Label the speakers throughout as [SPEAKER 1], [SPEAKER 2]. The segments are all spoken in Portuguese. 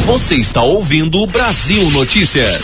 [SPEAKER 1] Você está ouvindo o Brasil Notícias.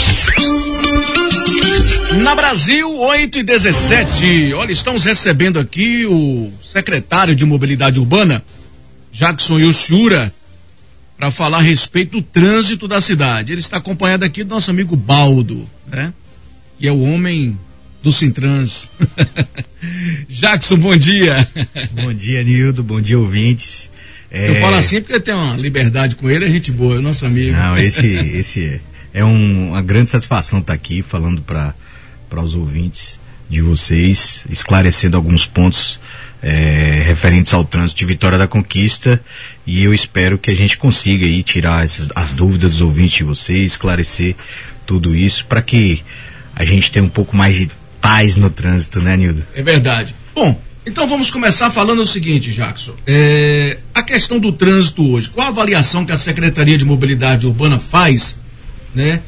[SPEAKER 2] Na Brasil, 8h17. Olha, estamos recebendo aqui o secretário de Mobilidade Urbana, Jackson Yoshura, para falar a respeito do trânsito da cidade. Ele está acompanhado aqui do nosso amigo Baldo, né? Que é o homem do Sintrans. Jackson, bom dia.
[SPEAKER 3] Bom dia, Nildo, bom dia, ouvintes.
[SPEAKER 2] Eu falo assim porque tem uma liberdade com ele, é gente boa, é nosso amigo.
[SPEAKER 3] Não, esse é uma grande satisfação estar aqui falando para os ouvintes de vocês, esclarecendo alguns pontos referentes ao trânsito de Vitória da Conquista, e eu espero que a gente consiga aí tirar as dúvidas dos ouvintes de vocês, esclarecer tudo isso para que a gente tenha um pouco mais de paz no trânsito, né, Nildo?
[SPEAKER 2] É verdade. Bom, então vamos começar falando o seguinte, Jackson. A questão do trânsito hoje, qual a avaliação que a Secretaria de Mobilidade Urbana faz, né,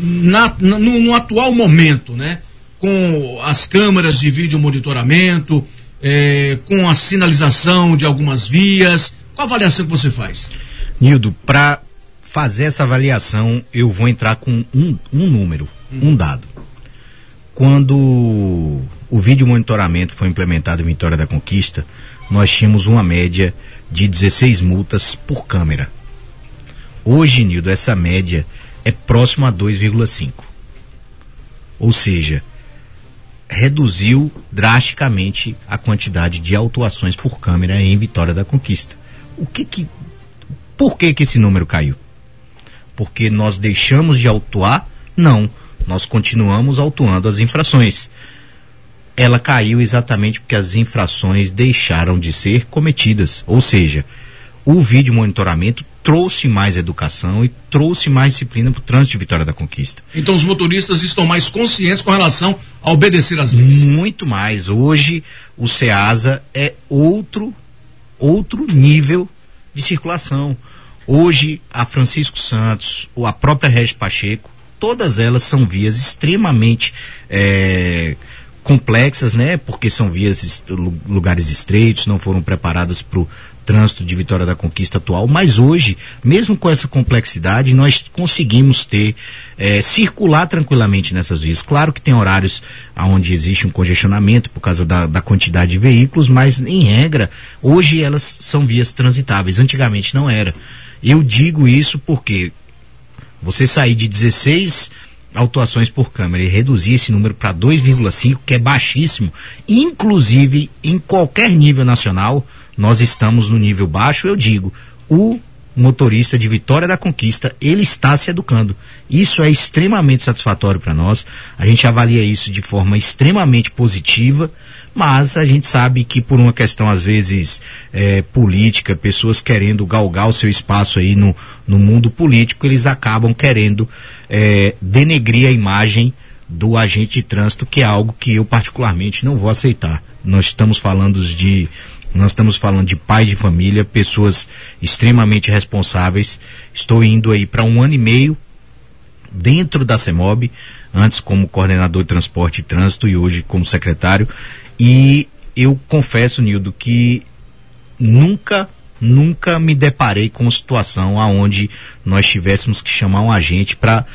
[SPEAKER 2] no atual momento, né, com as câmeras de vídeo monitoramento, com a sinalização de algumas vias? Qual a avaliação que você faz?
[SPEAKER 3] Nildo, para fazer essa avaliação, eu vou entrar com um número, um dado. Quando o vídeo monitoramento foi implementado em Vitória da Conquista, nós tínhamos uma média de 16 multas por câmera. Hoje, Nildo, essa média é próxima a 2,5. Ou seja, reduziu drasticamente a quantidade de autuações por câmera em Vitória da Conquista. Por que esse número caiu? Porque nós deixamos de autuar? Não. Nós continuamos autuando as infrações. Ela caiu exatamente porque as infrações deixaram de ser cometidas. Ou seja, o vídeo monitoramento trouxe mais educação e trouxe mais disciplina para o trânsito de Vitória da Conquista.
[SPEAKER 2] Então os motoristas estão mais conscientes com relação a obedecer às leis?
[SPEAKER 3] Muito mais. Hoje o SEASA é outro nível de circulação. Hoje a Francisco Santos, ou a própria Regis Pacheco, todas elas são vias extremamente complexas, né? Porque são vias, lugares estreitos, não foram preparadas para o trânsito de Vitória da Conquista atual, mas hoje, mesmo com essa complexidade, nós conseguimos circular tranquilamente nessas vias. Claro que tem horários onde existe um congestionamento por causa da quantidade de veículos, mas em regra, hoje elas são vias transitáveis, antigamente não era. Eu digo isso porque você sair de 16 autuações por câmera e reduzir esse número para 2,5, que é baixíssimo, inclusive em qualquer nível nacional, nós estamos no nível baixo. Eu digo, o motorista de Vitória da Conquista, ele está se educando. Isso é extremamente satisfatório para nós. A gente avalia isso de forma extremamente positiva, mas a gente sabe que por uma questão às vezes política, pessoas querendo galgar o seu espaço aí no mundo político, eles acabam querendo denegrir a imagem do agente de trânsito, que é algo que eu particularmente não vou aceitar. Nós estamos falando de pai de família, pessoas extremamente responsáveis. Estou indo aí para 1 ano e meio dentro da CEMOB, antes como coordenador de transporte e trânsito e hoje como secretário, e eu confesso, Nildo, que nunca me deparei com uma situação onde nós tivéssemos que chamar um agente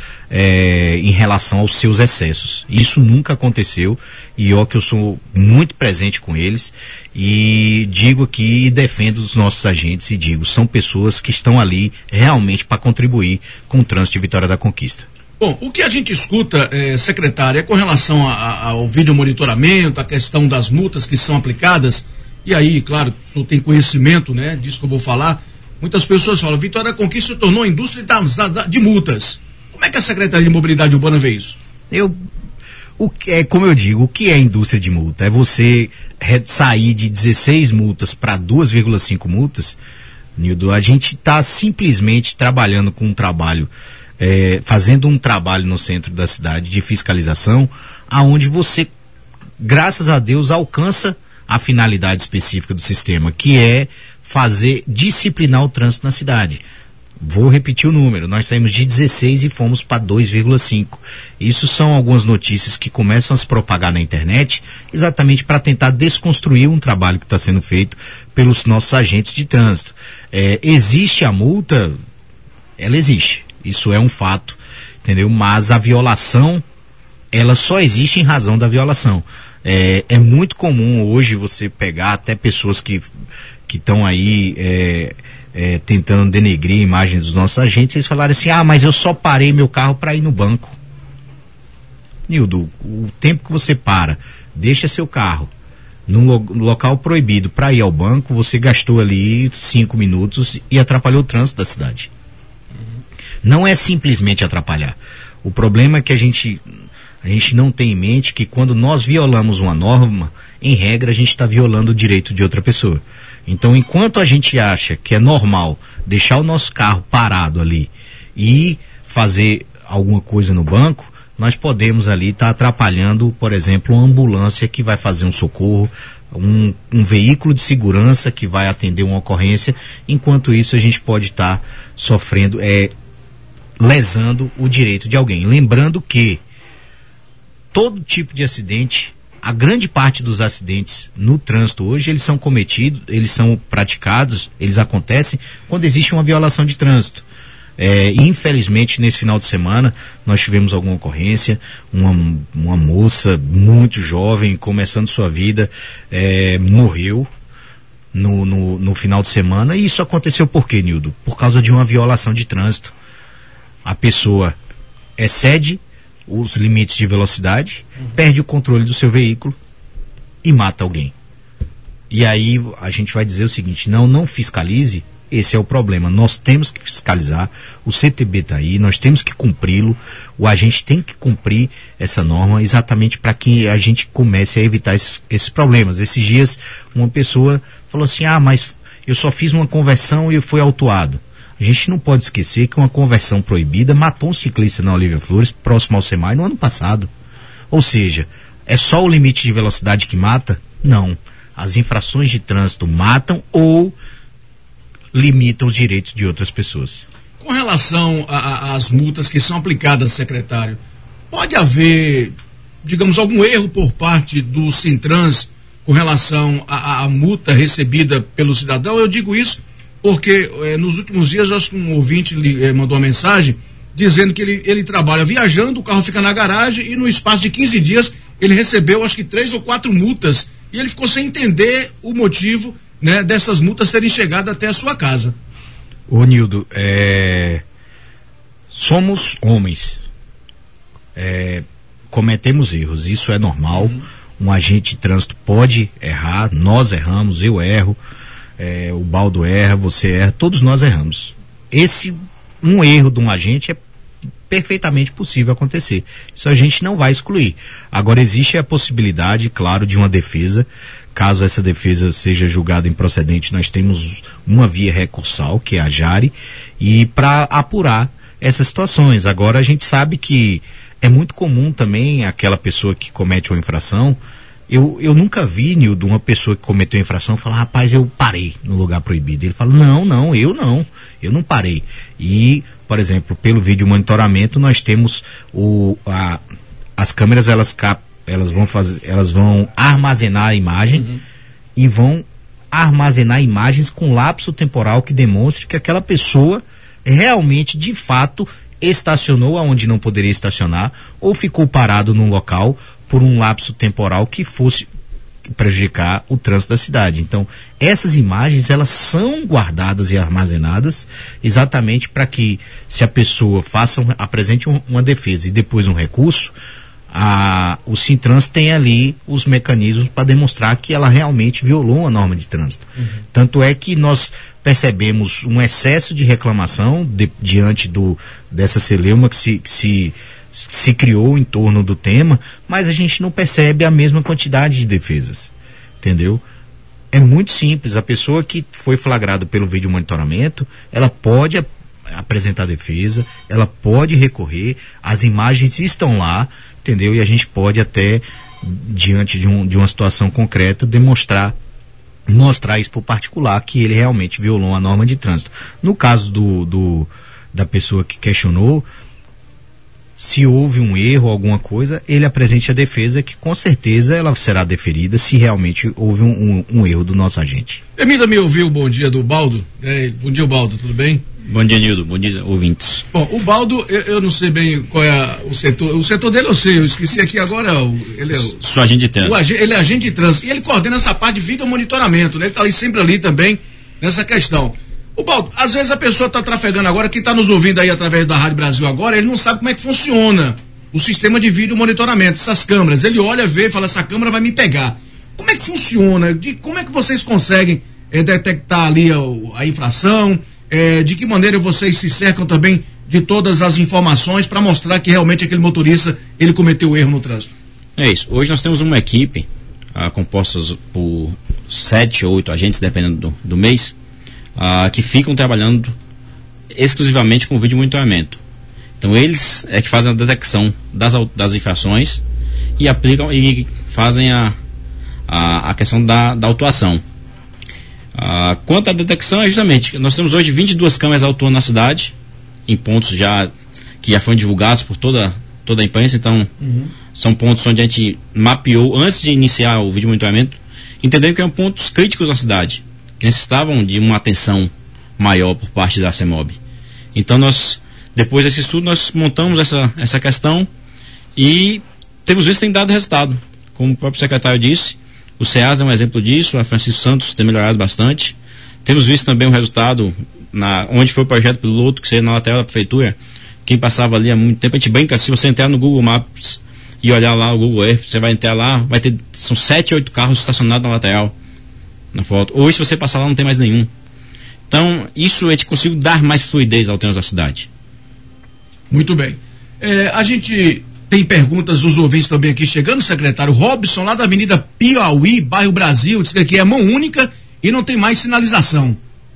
[SPEAKER 3] em relação aos seus excessos. Isso nunca aconteceu, e eu sou muito presente com eles, e digo aqui e defendo os nossos agentes, e digo, são pessoas que estão ali realmente para contribuir com o trânsito de Vitória da Conquista.
[SPEAKER 2] Bom, o que a gente escuta, secretário, é com relação ao vídeo monitoramento, a questão das multas que são aplicadas. E aí, claro, o senhor tem conhecimento, né, disso que eu vou falar. Muitas pessoas falam, Vitória da Conquista se tornou a indústria de multas. Como é que a Secretaria de Mobilidade Urbana vê isso?
[SPEAKER 3] Como eu digo, o que é indústria de multa? É você sair de 16 multas para 2,5 multas, Nildo. A gente está simplesmente trabalhando com um trabalho, fazendo um trabalho no centro da cidade de fiscalização, aonde você, graças a Deus, alcança a finalidade específica do sistema, que é disciplinar o trânsito na cidade. Vou repetir o número, nós saímos de 16 e fomos para 2,5. Isso são algumas notícias que começam a se propagar na internet, exatamente para tentar desconstruir um trabalho que está sendo feito pelos nossos agentes de trânsito. Existe a multa, ela existe. Isso é um fato, entendeu? Mas a violação, ela só existe em razão da violação. É muito comum hoje você pegar até pessoas que estão aí tentando denegrir a imagem dos nossos agentes, eles falarem assim, mas eu só parei meu carro para ir no banco. Nildo, o tempo que você deixa seu carro num local proibido para ir ao banco, você gastou ali 5 minutos e atrapalhou o trânsito da cidade. Não é simplesmente atrapalhar. O problema é que a gente não tem em mente que quando nós violamos uma norma, em regra a gente está violando o direito de outra pessoa. Então, enquanto a gente acha que é normal deixar o nosso carro parado ali e fazer alguma coisa no banco, nós podemos ali estar atrapalhando, por exemplo, uma ambulância que vai fazer um socorro, um veículo de segurança que vai atender uma ocorrência. Enquanto isso, a gente pode estar sofrendo, lesando o direito de alguém. Lembrando que todo tipo de acidente, a grande parte dos acidentes no trânsito hoje, eles são cometidos, eles são praticados, eles acontecem quando existe uma violação de trânsito. Infelizmente, nesse final de semana, nós tivemos alguma ocorrência, uma moça muito jovem, começando sua vida, morreu no final de semana. E isso aconteceu por quê, Nildo? Por causa de uma violação de trânsito. A pessoa excede os limites de velocidade, perde o controle do seu veículo e mata alguém. E aí a gente vai dizer o seguinte, não fiscalize. Esse é o problema, nós temos que fiscalizar, o CTB está aí, nós temos que cumpri-lo, o agente tem que cumprir essa norma exatamente para que a gente comece a evitar esses problemas. Esses dias uma pessoa falou assim, mas eu só fiz uma conversão e fui autuado. A gente não pode esquecer que uma conversão proibida matou um ciclista na Olívia Flores, próximo ao SEMAI, no ano passado. Ou seja, é só o limite de velocidade que mata? Não. As infrações de trânsito matam ou limitam os direitos de outras pessoas.
[SPEAKER 2] Com relação às multas que são aplicadas, secretário, pode haver, digamos, algum erro por parte do Sintrans com relação à multa recebida pelo cidadão? Eu digo isso porque nos últimos dias, acho que um ouvinte mandou uma mensagem dizendo que ele trabalha viajando, o carro fica na garagem e no espaço de 15 dias ele recebeu acho que 3 ou 4 multas e ele ficou sem entender o motivo, né, dessas multas terem chegado até a sua casa.
[SPEAKER 3] Ô Nildo, somos homens, cometemos erros, isso é normal. Um agente de trânsito pode errar, nós erramos, eu erro, o Baldo erra, você erra, todos nós erramos. Um erro de um agente é perfeitamente possível acontecer, isso a gente não vai excluir. Agora existe a possibilidade, claro, de uma defesa. Caso essa defesa seja julgada improcedente, nós temos uma via recursal, que é a JARE, e para apurar essas situações. Agora a gente sabe que é muito comum também aquela pessoa que comete uma infração. Eu nunca vi, Nildo, uma pessoa que cometeu uma infração falar, rapaz, eu parei no lugar proibido. Ele fala, eu não parei. E, por exemplo, pelo vídeo monitoramento, nós temos as câmeras, elas vão armazenar a imagem e vão armazenar imagens com lapso temporal que demonstre que aquela pessoa realmente, de fato, estacionou aonde não poderia estacionar ou ficou parado num local por um lapso temporal que fosse prejudicar o trânsito da cidade. Então, essas imagens, elas são guardadas e armazenadas exatamente para que, se a pessoa apresente uma defesa e depois um recurso, o Sintrans tem ali os mecanismos para demonstrar que ela realmente violou uma norma de trânsito. Tanto é que nós percebemos um excesso de reclamação diante dessa celeuma que se criou em torno do tema, mas a gente não percebe a mesma quantidade de defesas, entendeu? É muito simples, a pessoa que foi flagrada pelo vídeo monitoramento, ela pode apresentar defesa, ela pode recorrer, as imagens estão lá, entendeu? E a gente pode até, diante de uma situação concreta, mostrar isso para o particular, que ele realmente violou a norma de trânsito. No caso da pessoa que questionou, se houve um erro, alguma coisa, ele apresente a defesa que com certeza ela será deferida se realmente houve um erro do nosso agente.
[SPEAKER 2] Permita me ouvir o bom dia do Baldo. Bom dia, Baldo, tudo bem?
[SPEAKER 4] Bom dia, Nildo. Bom dia, ouvintes.
[SPEAKER 2] Bom, o Baldo, eu não sei bem qual é o setor. O setor dele eu sei, eu esqueci aqui agora. Ele é
[SPEAKER 4] Sou agente de trânsito.
[SPEAKER 2] Ele é agente de trânsito. E ele coordena essa parte de vídeo monitoramento, né? Ele está sempre ali também nessa questão. O Baldo, às vezes a pessoa está trafegando agora, que está nos ouvindo aí através da Rádio Brasil agora, ele não sabe como é que funciona o sistema de vídeo monitoramento, essas câmeras. Ele olha, vê e fala, essa câmera vai me pegar. Como é que funciona? Como é que vocês conseguem detectar ali a infração? De que maneira vocês se cercam também de todas as informações para mostrar que realmente aquele motorista ele cometeu erro no trânsito?
[SPEAKER 4] É isso. Hoje nós temos uma equipe composta por 7 ou 8 agentes, dependendo do mês, que ficam trabalhando exclusivamente com vídeo monitoramento. Então eles é que fazem a detecção das infrações e aplicam e fazem a questão da autuação. Quanto à detecção, justamente, nós temos hoje 22 câmeras autuando na cidade, em pontos que já foram divulgados por toda a imprensa. Então são pontos onde a gente mapeou antes de iniciar o vídeo monitoramento, entendendo que eram pontos críticos na cidade, que necessitavam de uma atenção maior por parte da CEMOB. Então depois desse estudo, nós montamos essa questão e temos visto que tem dado resultado. Como o próprio secretário disse, o SEAS é um exemplo disso, a Francisco Santos tem melhorado bastante. Temos visto também o resultado onde foi o projeto piloto, que seria na lateral da prefeitura. Quem passava ali há muito tempo, a gente brinca, se você entrar no Google Maps e olhar lá o Google Earth, você vai entrar lá, são 7, 8 carros estacionados na lateral, na foto. Hoje, se você passar lá, não tem mais nenhum. Então, isso a gente conseguiu dar mais fluidez ao trânsito da cidade.
[SPEAKER 2] Muito bem. A gente tem perguntas dos ouvintes também aqui chegando, secretário. Robson, lá da Avenida Piauí, bairro Brasil, diz que aqui é mão única e não tem mais sinalização.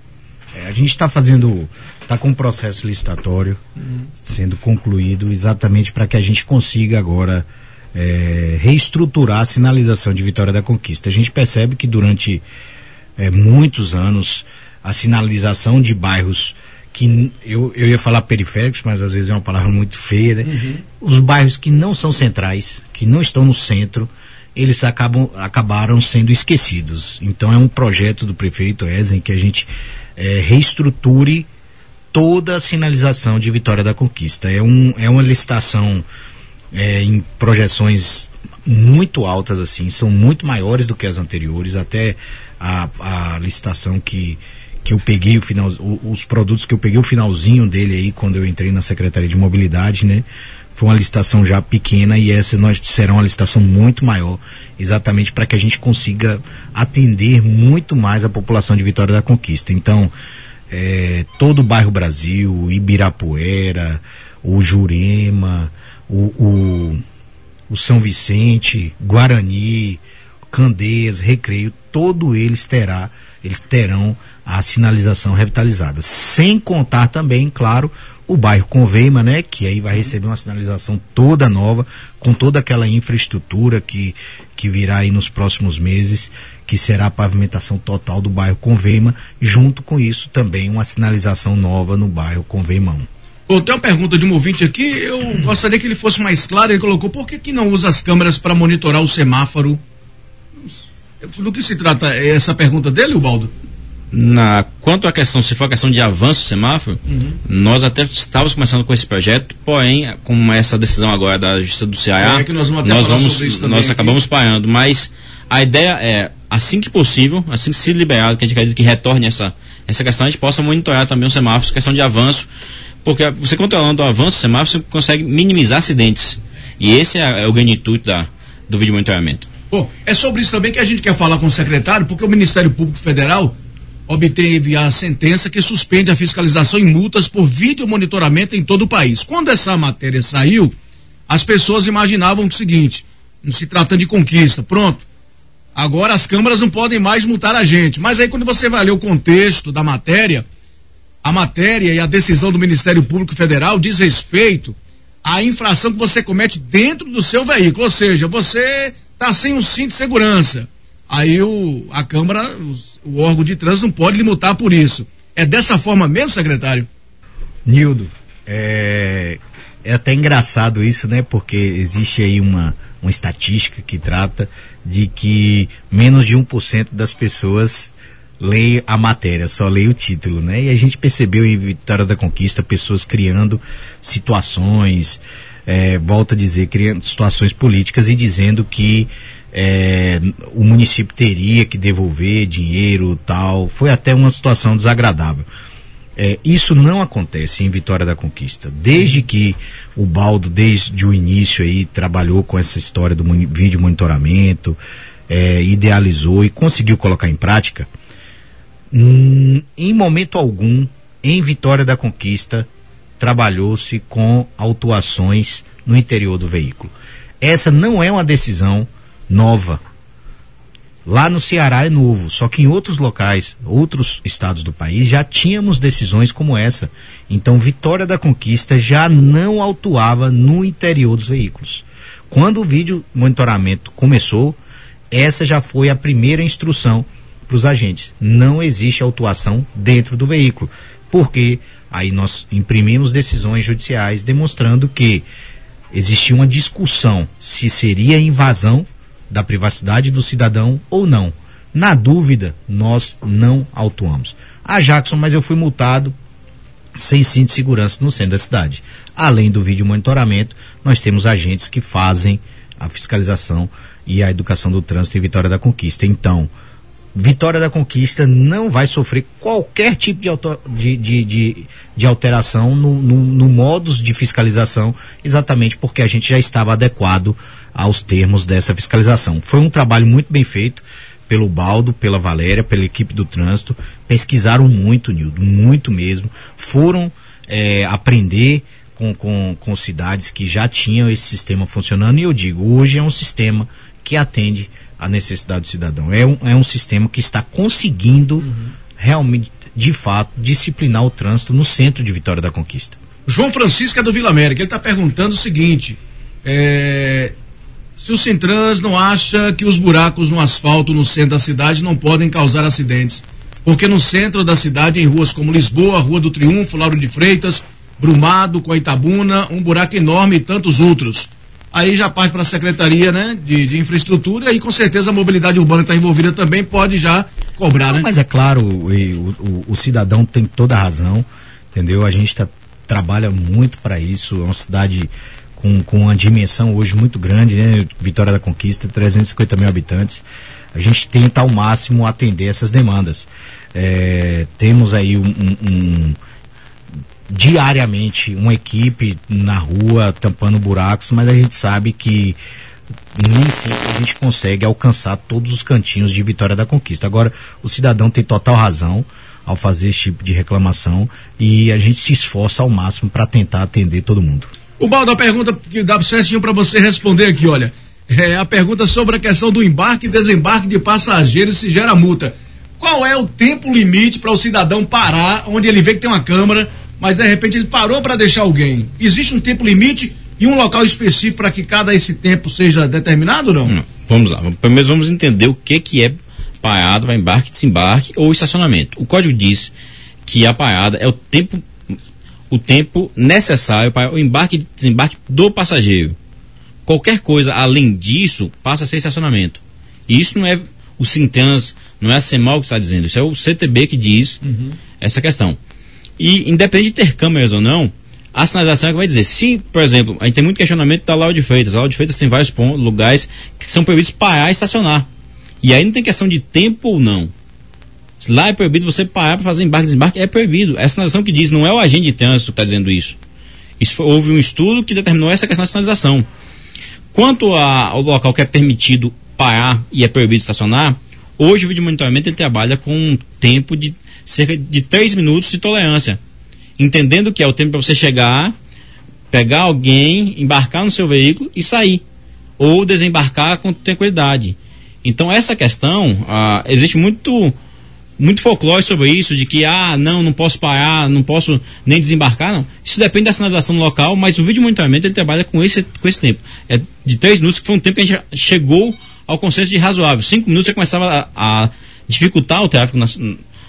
[SPEAKER 3] A gente está com um processo licitatório sendo concluído exatamente para que a gente consiga agora reestruturar a sinalização de Vitória da Conquista. A gente percebe que durante muitos anos a sinalização de bairros que eu ia falar periféricos, mas às vezes é uma palavra muito feia, né? Os bairros que não são centrais, que não estão no centro, eles acabaram sendo esquecidos. Então é um projeto do prefeito Ezen que a gente reestruture toda a sinalização de Vitória da Conquista. É uma licitação em projeções muito altas, assim, são muito maiores do que as anteriores, até a licitação que eu peguei os produtos que eu peguei o finalzinho dele aí quando eu entrei na Secretaria de Mobilidade, né? Foi uma licitação já pequena e essa será uma licitação muito maior, exatamente para que a gente consiga atender muito mais a população de Vitória da Conquista. Então, todo o bairro Brasil, Ibirapuera, o Jurema, o São Vicente, Guarani, Candeias, Recreio, todos eles terão a sinalização revitalizada, sem contar também, claro, o bairro Conveima, né, que aí vai receber uma sinalização toda nova, com toda aquela infraestrutura que virá aí nos próximos meses, que será a pavimentação total do bairro Conveima, junto com isso também uma sinalização nova no bairro Conveimão.
[SPEAKER 2] Tem uma pergunta de um ouvinte aqui, eu gostaria que ele fosse mais claro. Ele colocou, por que não usa as câmeras para monitorar o semáforo? Do que se trata essa pergunta dele, Ubaldo?
[SPEAKER 4] Quanto à questão, se for a questão de avanço do semáforo, nós até estávamos começando com esse projeto, porém, com essa decisão agora da Justiça do Ceará, nós acabamos parando, mas a ideia é, assim que possível, assim que se liberar, que a gente acredita que retorne essa questão, a gente possa monitorar também os semáforos, questão de avanço, porque você controlando o avanço do semáforo, você consegue minimizar acidentes, e esse é o grande intuito do vídeo monitoramento.
[SPEAKER 2] Bom, é sobre isso também que a gente quer falar com o secretário, porque o Ministério Público Federal obteve a sentença que suspende a fiscalização e multas por vídeo monitoramento em todo o país. Quando essa matéria saiu, as pessoas imaginavam o seguinte, não se tratando de conquista, pronto, agora as câmaras não podem mais multar a gente. Mas aí quando você vai ler o contexto da matéria, a matéria e a decisão do Ministério Público Federal diz respeito à infração que você comete dentro do seu veículo, ou seja, você está sem um cinto de segurança. Aí a Câmara, o órgão de trânsito não pode lhe multar por isso. É dessa forma mesmo, secretário?
[SPEAKER 3] Nildo, É até engraçado isso, né? Porque existe aí uma estatística que trata de que menos de 1% das pessoas lê a matéria, só lê o título, né? E a gente percebeu em Vitória da Conquista pessoas criando situações, volto a dizer, criando situações políticas e dizendo que o município teria que devolver dinheiro, tal. Foi até uma situação desagradável. Isso não acontece em Vitória da Conquista. Desde que o Baldo, desde o início aí, trabalhou com essa história do vídeo monitoramento, idealizou e conseguiu colocar em prática, em momento algum, em Vitória da Conquista, trabalhou-se com autuações no interior do veículo. Essa não é uma decisão nova. Lá no Ceará é novo, só que em outros locais, outros estados do país, já tínhamos decisões como essa. Então, Vitória da Conquista já não autuava no interior dos veículos. Quando o vídeo monitoramento começou, essa já foi a primeira instrução para os agentes. Não existe autuação dentro do veículo, porque aí nós imprimimos decisões judiciais demonstrando que existia uma discussão se seria invasão da privacidade do cidadão ou não. Na dúvida, nós não autuamos. Jackson, mas eu fui multado sem cinto de segurança no centro da cidade. Além do vídeo monitoramento, nós temos agentes que fazem a fiscalização e a educação do trânsito em Vitória da Conquista. Então, Vitória da Conquista não vai sofrer qualquer tipo de alteração no modus de fiscalização, exatamente porque a gente já estava adequado aos termos dessa fiscalização. Foi um trabalho muito bem feito pelo Baldo, pela Valéria, pela equipe do trânsito. Pesquisaram muito, Nildo, muito mesmo. Foram aprender com cidades que já tinham esse sistema funcionando, e eu digo, hoje é um sistema que atende a necessidade do cidadão. É um sistema que está conseguindo realmente, de fato, disciplinar o trânsito no centro de Vitória da Conquista.
[SPEAKER 2] João Francisco é do Vila América, ele está perguntando o seguinte: se o Sintrans não acha que os buracos no asfalto no centro da cidade não podem causar acidentes, porque no centro da cidade, em ruas como Lisboa, Rua do Triunfo, Lauro de Freitas, Brumado, Coitabuna, um buraco enorme e tantos outros. Aí já parte para a Secretaria, né, de Infraestrutura, e com certeza a mobilidade urbana está envolvida também, pode já cobrar, né?
[SPEAKER 3] Mas é claro, o cidadão tem toda a razão, entendeu? A gente trabalha muito para isso, é uma cidade com uma dimensão hoje muito grande, né? Vitória da Conquista, 350 mil habitantes. A gente tenta ao máximo atender essas demandas. Temos aí diariamente uma equipe na rua tampando buracos, mas a gente sabe que nem sempre a gente consegue alcançar todos os cantinhos de Vitória da Conquista. Agora, o cidadão tem total razão ao fazer esse tipo de reclamação, e a gente se esforça ao máximo para tentar atender todo mundo.
[SPEAKER 2] O Baldo, a pergunta que dá certinho para você responder aqui, olha, a pergunta sobre a questão do embarque e desembarque de passageiros, se gera multa. Qual é o tempo limite para o cidadão parar, onde ele vê que tem uma câmera, mas de repente ele parou para deixar alguém? Existe um tempo limite e um local específico para que cada esse tempo seja determinado ou não?
[SPEAKER 4] Não. Vamos lá. Primeiro vamos entender o que é parada para embarque, desembarque ou estacionamento. O código diz que a parada é o tempo necessário para o embarque e desembarque do passageiro. Qualquer coisa além disso passa a ser estacionamento. E isso não é o Sintrans, não é a CEMAL que está dizendo, isso é o CTB que diz essa questão. E independente de ter câmeras ou não, a sinalização é que vai dizer. Se, por exemplo, a gente tem muito questionamento da Lauro de Freitas. A Lauro de Freitas tem vários lugares que são proibidos parar e estacionar. E aí não tem questão de tempo ou não. Lá é proibido você parar para fazer embarque e desembarque, é proibido. É a sinalização que diz, não é o agente de trânsito que está dizendo isso. Houve um estudo que determinou essa questão da sinalização. Quanto ao local que é permitido parar e é proibido estacionar, hoje o vídeo monitoramento ele trabalha com um tempo de cerca de 3 minutos de tolerância, entendendo que é o tempo para você chegar, pegar alguém, embarcar no seu veículo e sair, ou desembarcar com tranquilidade. Então essa questão, existe muito folclore sobre isso, de que não posso parar, não posso nem desembarcar, não. Isso depende da sinalização do local, mas o vídeo monitoramento ele trabalha com esse tempo. É de 3 minutos, que foi um tempo que a gente chegou ao consenso de razoável. 5 minutos já começava a dificultar o tráfego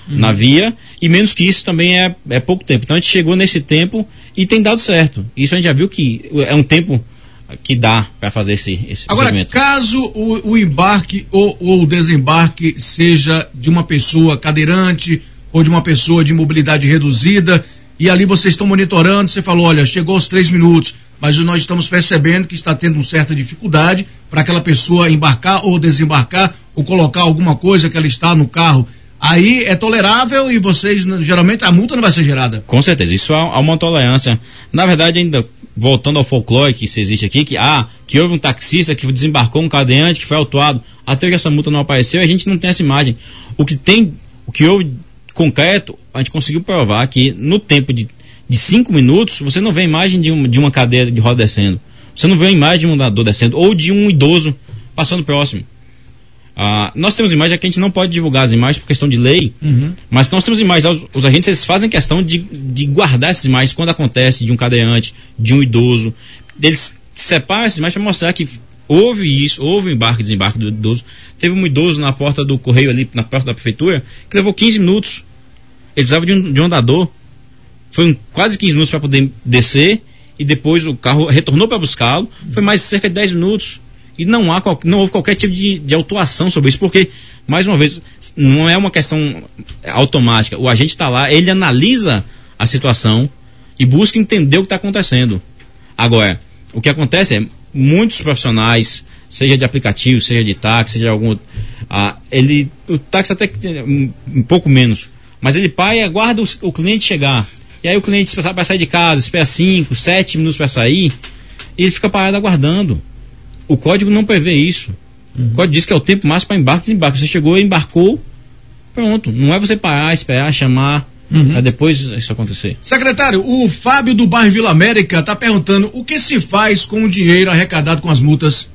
[SPEAKER 4] na via, e menos que isso também é pouco tempo. Então a gente chegou nesse tempo e tem dado certo. Isso a gente já viu que é um tempo que dá para fazer esse
[SPEAKER 2] Agora,
[SPEAKER 4] segmento.
[SPEAKER 2] Caso o embarque ou o desembarque seja de uma pessoa cadeirante ou de uma pessoa de mobilidade reduzida, e ali vocês estão monitorando, você falou, olha, chegou aos 3 minutos, mas nós estamos percebendo que está tendo uma certa dificuldade para aquela pessoa embarcar ou desembarcar ou colocar alguma coisa que ela está no carro. Aí é tolerável e vocês, geralmente, a multa não vai ser gerada.
[SPEAKER 4] Com certeza, isso há uma tolerância. Na verdade, ainda voltando ao folclore que se existe aqui, que houve um taxista que desembarcou um cadeirante que foi autuado, até que essa multa não apareceu, a gente não tem essa imagem. O que houve concreto, a gente conseguiu provar que no tempo de 5 minutos, você não vê a imagem de uma cadeira de roda descendo. Você não vê a imagem de um andador descendo ou de um idoso passando próximo. Nós temos imagens que a gente não pode divulgar as imagens por questão de lei, mas nós temos imagens, os agentes eles fazem questão de guardar essas imagens quando acontece de um cadeirante, de um idoso. Eles separam essas imagens para mostrar que houve isso, houve embarque e desembarque do idoso. Teve um idoso na porta do correio ali, na porta da prefeitura, que levou 15 minutos. Ele precisava de um andador. Foi quase 15 minutos para poder descer e depois o carro retornou para buscá-lo. Foi mais cerca de 10 minutos. E não houve qualquer tipo de autuação sobre isso, porque, mais uma vez, não é uma questão automática. O agente está lá, ele analisa a situação e busca entender o que está acontecendo. Agora, o que acontece é, muitos profissionais, seja de aplicativo, seja de táxi, seja de algum outro, o táxi até um pouco menos, mas ele para e aguarda o cliente chegar. E aí o cliente vai sair de casa, espera 5, 7 minutos para sair, e ele fica parado aguardando. O código não prevê isso. O código diz que é o tempo máximo para embarque e desembarque. Você chegou, embarcou, pronto. Não é você parar, esperar, chamar, para depois isso acontecer.
[SPEAKER 2] Secretário, o Fábio do bairro Vila América está perguntando o que se faz com o dinheiro arrecadado com as multas?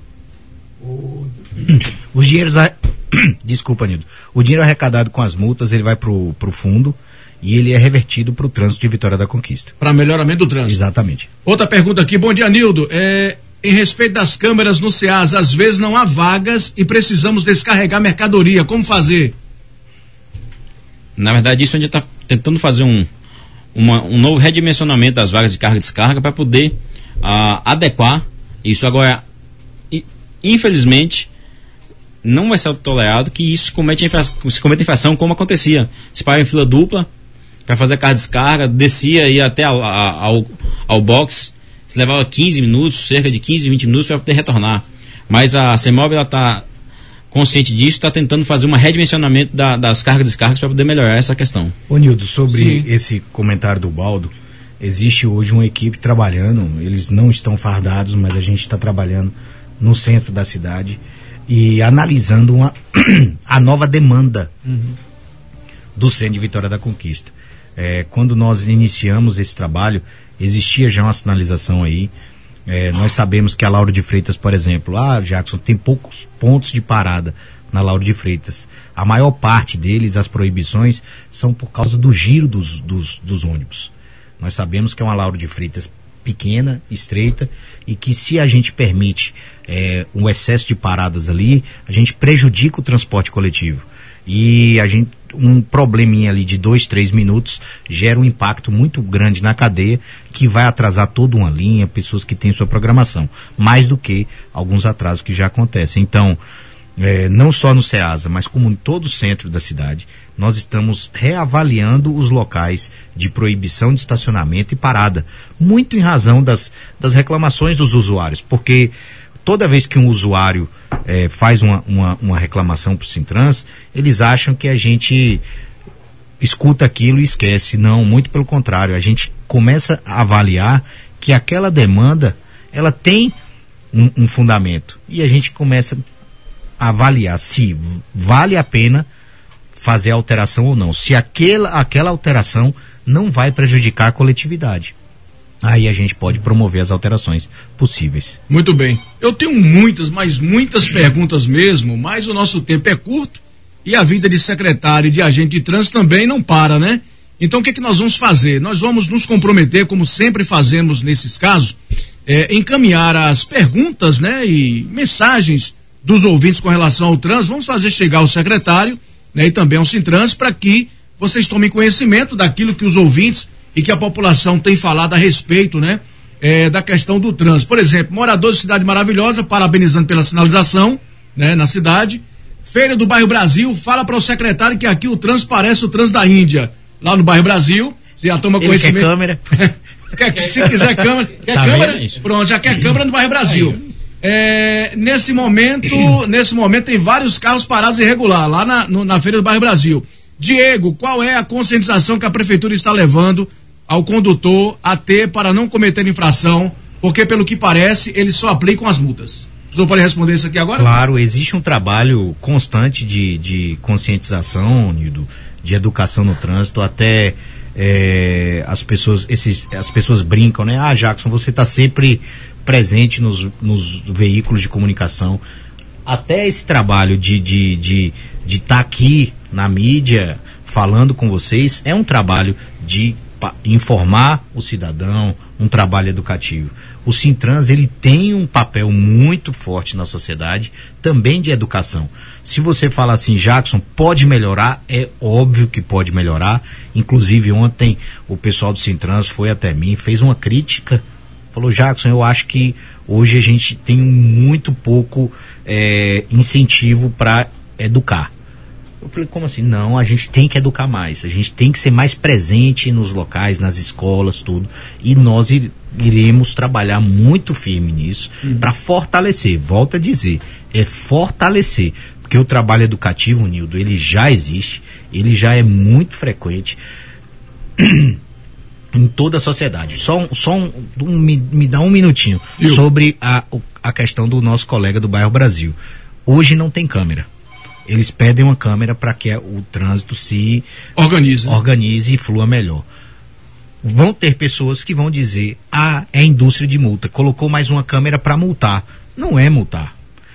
[SPEAKER 3] Os dinheiros... Desculpa, Nildo. O dinheiro arrecadado com as multas, ele vai pro fundo e ele é revertido para o trânsito de Vitória da Conquista.
[SPEAKER 2] Para melhoramento do trânsito.
[SPEAKER 3] Exatamente.
[SPEAKER 2] Outra pergunta aqui. Bom dia, Nildo. Em respeito das câmeras no SEAS, às vezes não há vagas e precisamos descarregar mercadoria. Como fazer?
[SPEAKER 4] Na verdade, isso a gente está tentando fazer um novo redimensionamento das vagas de carga e descarga para poder adequar isso. Agora, infelizmente, não vai ser tolerado que isso se cometa infração como acontecia. Se para em fila dupla para fazer a carga e descarga, descia e ia até ao box, levava 15 minutos, cerca de 15, 20 minutos para poder retornar. Mas a CEMOB está consciente disso, está tentando fazer um redimensionamento das cargas e descargas para poder melhorar essa questão.
[SPEAKER 3] Ô Nildo, sobre esse comentário do Baldo, existe hoje uma equipe trabalhando, eles não estão fardados, mas a gente está trabalhando no centro da cidade e analisando a nova demanda do centro de Vitória da Conquista. Quando nós iniciamos esse trabalho, existia já uma sinalização aí. Nós sabemos que a Lauro de Freitas, por exemplo, Jackson, tem poucos pontos de parada na Lauro de Freitas. A maior parte deles, as proibições, são por causa do giro dos ônibus. Nós sabemos que é uma Lauro de Freitas pequena, estreita, e que se a gente permite um excesso de paradas ali, a gente prejudica o transporte coletivo. E um probleminha ali de 2, 3 minutos gera um impacto muito grande na cadeia, que vai atrasar toda uma linha, pessoas que têm sua programação, mais do que alguns atrasos que já acontecem. Então, não só no SEASA, mas como em todo o centro da cidade, nós estamos reavaliando os locais de proibição de estacionamento e parada, muito em razão das reclamações dos usuários, porque toda vez que um usuário faz uma reclamação para o Sintrans, eles acham que a gente escuta aquilo e esquece. Não, muito pelo contrário, a gente começa a avaliar que aquela demanda, ela tem um fundamento, e a gente começa a avaliar se vale a pena fazer a alteração ou não, se aquela alteração não vai prejudicar a coletividade. Aí a gente pode promover as alterações possíveis.
[SPEAKER 2] Muito bem. Eu tenho muitas, mas muitas perguntas mesmo, mas o nosso tempo é curto e a vida de secretário e de agente de trânsito também não para, né? Então o que nós vamos fazer? Nós vamos nos comprometer, como sempre fazemos nesses casos, encaminhar as perguntas, né, e mensagens dos ouvintes com relação ao trânsito. Vamos fazer chegar ao secretário né, e também ao Sintrans, para que vocês tomem conhecimento daquilo que os ouvintes e que a população tem falado a respeito, né, da questão do trânsito. Por exemplo, moradores de Cidade Maravilhosa, parabenizando pela sinalização, né, na cidade. Feira do Bairro Brasil, fala para o secretário que aqui o trânsito parece o trânsito da Índia, lá no Bairro Brasil. Você já toma conhecimento.
[SPEAKER 3] Quer câmera?
[SPEAKER 2] Se quiser câmera, quer câmera? Pronto, já quer câmera no Bairro Brasil. Nesse momento tem vários carros parados irregular, lá na Feira do Bairro Brasil. Diego, qual é a conscientização que a prefeitura está levando ao condutor a ter para não cometer infração, porque pelo que parece, eles só aplicam as multas? O senhor pode responder isso aqui agora?
[SPEAKER 3] Claro, existe um trabalho constante de conscientização, Nildo, de educação no trânsito, até as pessoas brincam, né? Ah, Jackson, você está sempre presente nos veículos de comunicação. Até esse trabalho de estar aqui na mídia falando com vocês é um trabalho de informar o cidadão, um trabalho educativo. O Sintrans, ele tem um papel muito forte na sociedade, também de educação. Se você fala assim, Jackson, pode melhorar, é óbvio que pode melhorar. Inclusive ontem o pessoal do Sintrans foi até mim, fez uma crítica, falou, Jackson, eu acho que hoje a gente tem muito pouco incentivo para educar. Eu falei, como assim? Não, a gente tem que educar mais, a gente tem que ser mais presente nos locais, nas escolas, tudo, e nós iremos trabalhar muito firme nisso para fortalecer, volto a dizer, fortalecer, porque o trabalho educativo, Nildo, ele já existe, ele já é muito frequente em toda a sociedade. Me dá um minutinho sobre a questão do nosso colega do Bairro Brasil. Hoje não tem câmera. Eles pedem uma câmera para que o trânsito se organize e flua melhor. Vão ter pessoas que vão dizer, é indústria de multa, colocou mais uma câmera para multar. Não é multar.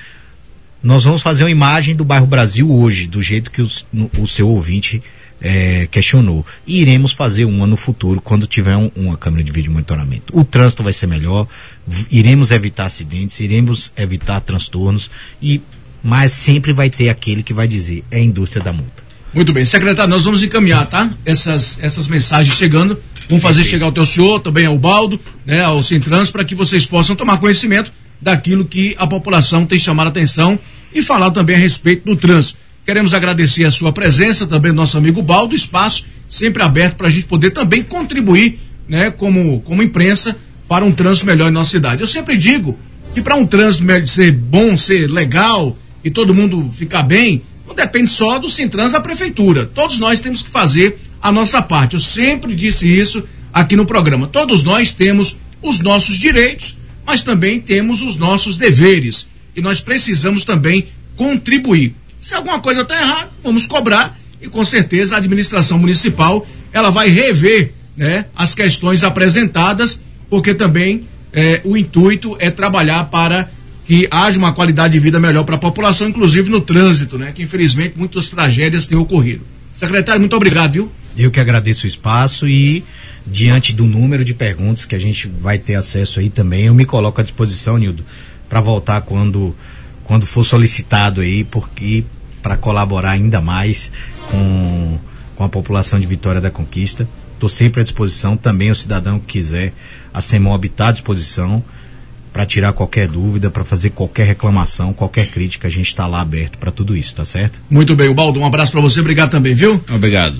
[SPEAKER 3] Nós vamos fazer uma imagem do Bairro Brasil hoje, do jeito que o seu ouvinte questionou. E iremos fazer uma no futuro, quando tiver uma câmera de vídeo monitoramento. O trânsito vai ser melhor, iremos evitar acidentes, iremos evitar transtornos, mas sempre vai ter aquele que vai dizer, é a indústria da multa.
[SPEAKER 2] Muito bem, secretário, nós vamos encaminhar, tá? Essas mensagens chegando, vamos fazer chegar ao teu senhor, também ao Baldo, né, ao Sintrans, para que vocês possam tomar conhecimento daquilo que a população tem chamado a atenção e falar também a respeito do trânsito. Queremos agradecer a sua presença, também do nosso amigo Baldo, espaço sempre aberto para a gente poder também contribuir, né, como imprensa, para um trânsito melhor em nossa cidade. Eu sempre digo que para um trânsito ser bom, ser legal e todo mundo ficar bem, não depende só do Sintrans da prefeitura. Todos nós temos que fazer a nossa parte. Eu sempre disse isso aqui no programa. Todos nós temos os nossos direitos, mas também temos os nossos deveres. E nós precisamos também contribuir. Se alguma coisa está errada, vamos cobrar e com certeza a administração municipal ela vai rever, né, as questões apresentadas, porque também o intuito é trabalhar para que haja uma qualidade de vida melhor para a população, inclusive no trânsito, né? Que infelizmente muitas tragédias têm ocorrido. Secretário, muito obrigado, viu?
[SPEAKER 3] Eu que agradeço o espaço e diante do número de perguntas que a gente vai ter acesso aí também, eu me coloco à disposição, Nildo, para voltar quando for solicitado aí, porque para colaborar ainda mais com a população de Vitória da Conquista. Estou sempre à disposição, também o cidadão que quiser, a CEMOB está à disposição para tirar qualquer dúvida, para fazer qualquer reclamação, qualquer crítica, a gente está lá aberto para tudo isso, tá certo?
[SPEAKER 2] Muito bem, Baldo, um abraço para você, obrigado também, viu?
[SPEAKER 4] Obrigado.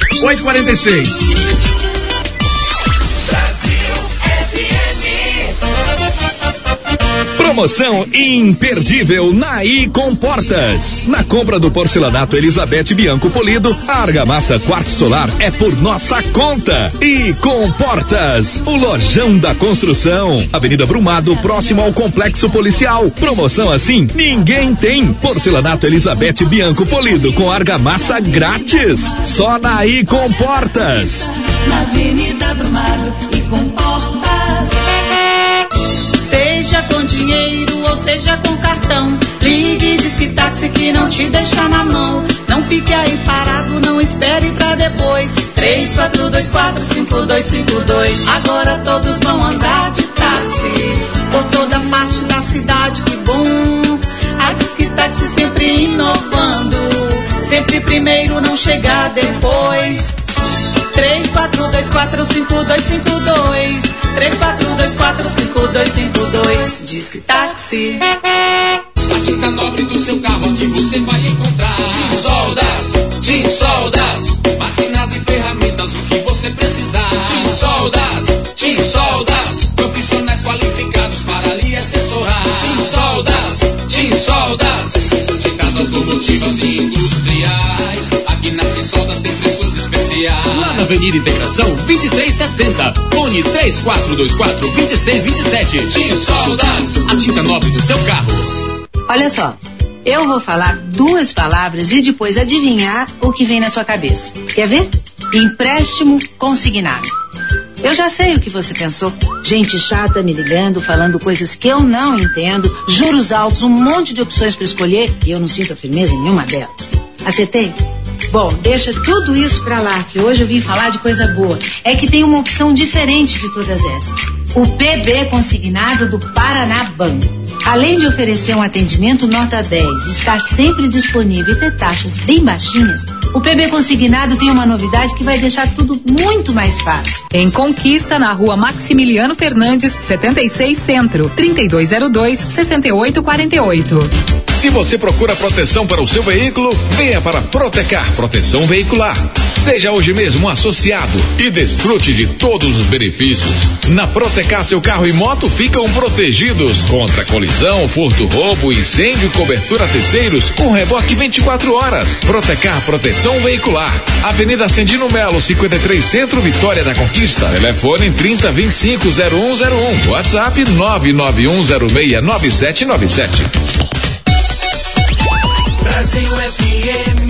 [SPEAKER 2] 8h46.
[SPEAKER 1] Promoção imperdível na Comportas. Na compra do porcelanato Elizabeth Bianco Polido, a argamassa quartzo solar é por nossa conta. Comportas, o lojão da construção. Avenida Brumado, próximo ao Complexo Policial. Promoção assim, ninguém tem. Porcelanato Elizabeth Bianco Polido com argamassa grátis. Só na Comportas.
[SPEAKER 5] Na Avenida Brumado, Comportas. Seja com dinheiro ou seja com cartão, ligue e diz que táxi que não te deixa na mão. Não fique aí parado, não espere pra depois. 34245252. Agora todos vão andar de táxi por toda parte da cidade, que bom. A Disque Táxi sempre inovando, sempre primeiro, não chegar depois. 34245252 34245252 Disque Táxi.
[SPEAKER 6] A tinta nobre do seu carro aqui você vai encontrar. Tinsoldas, máquinas e ferramentas, o que você precisar. Tinsoldas, profissionais qualificados para lhe assessorar. Tinsoldas, tintas automotivas e industriais. Aqui na Tinsoldas tem preços especiais.
[SPEAKER 1] Lá na Avenida Integração 2360, fone 3424-2627.
[SPEAKER 6] Tinsoldas,
[SPEAKER 1] a tinta nobre do seu carro.
[SPEAKER 7] Olha só, eu vou falar 2 palavras e depois adivinhar o que vem na sua cabeça. Quer ver? Empréstimo consignado. Eu já sei o que você pensou. Gente chata me ligando, falando coisas que eu não entendo, juros altos, um monte de opções para escolher e eu não sinto a firmeza em nenhuma delas. Acertei? Bom, deixa tudo isso pra lá, que hoje eu vim falar de coisa boa. É que tem uma opção diferente de todas essas. O PB consignado do Paraná Banco. Além de oferecer um atendimento nota 10, estar sempre disponível e ter taxas bem baixinhas, o PB Consignado tem uma novidade que vai deixar tudo muito mais fácil.
[SPEAKER 8] Em Conquista, na rua Maximiliano Fernandes, 76 Centro, 3202-6848.
[SPEAKER 1] Se você procura proteção para o seu veículo, venha para Protecar Proteção Veicular. Seja hoje mesmo um associado e desfrute de todos os benefícios. Na Protecar, seu carro e moto ficam protegidos contra colisão, furto, roubo, incêndio e cobertura a terceiros com reboque 24 horas. Protecar Proteção Veicular. Avenida Ascendino Melo, 53 Centro, Vitória da Conquista. Telefone 3025-0101. WhatsApp 991069797.
[SPEAKER 6] Brasil FM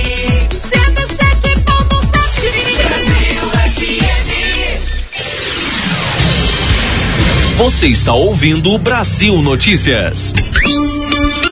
[SPEAKER 6] 107.7. Brasil FM.
[SPEAKER 1] Você está ouvindo o Brasil Notícias.